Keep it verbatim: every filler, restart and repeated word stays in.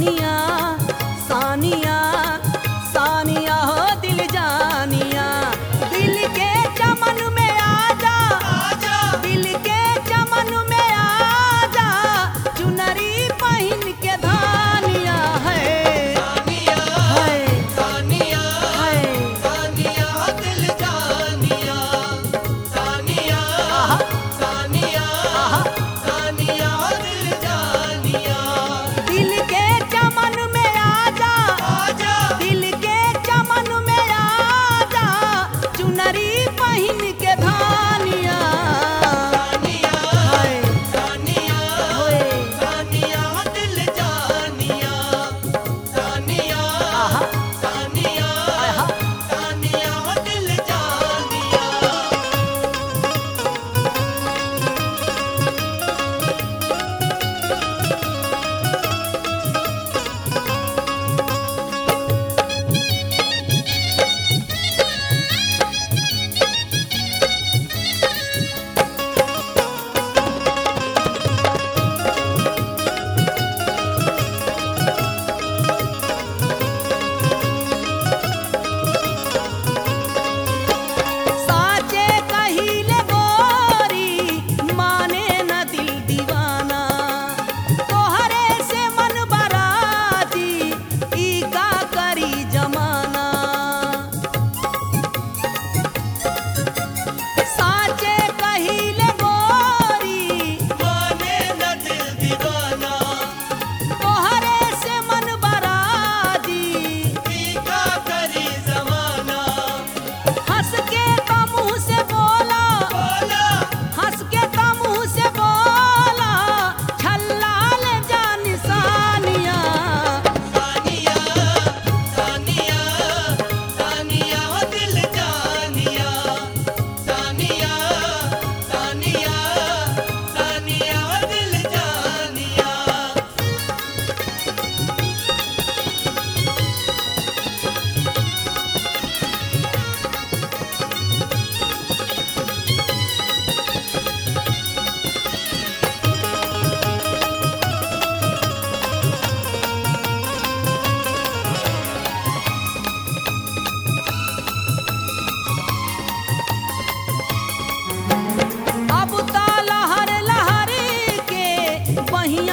सानिया सानिया सानिया हो दिल जानिया दिल के चमन में आजा आजा दिल के चमन में आजा चुनरी पहन के धानिया है सानिया है सानिया है सानिया दिल जानिया सानिया आहा सानिया आहा सानिया दिल जानिया दिल के चमन में आजा आजा दिल के चमन में आजा चुनरी पहन के धानिया सानिया है सानिया होए सानिया दिल जानिया सानिया आहा सानिया आहा सानिया दिल जानिया साचे कहिले गोरी माने न दिल दीवाना तोहरे से मन बराती ई का करी जमाना साचे कहिले गोरी माने न दिल दीवाना तोहरे से मन बराती टीका करी जमाना हंस के तो मुंह से बोला बोला हंस के तो मुंह से बोला छल्लाल जान सानिया सानिया सानिया सानिया दिल जानिया सानिया सानिया सानिया दिल जानिया अब ता लहर लहर के बहिया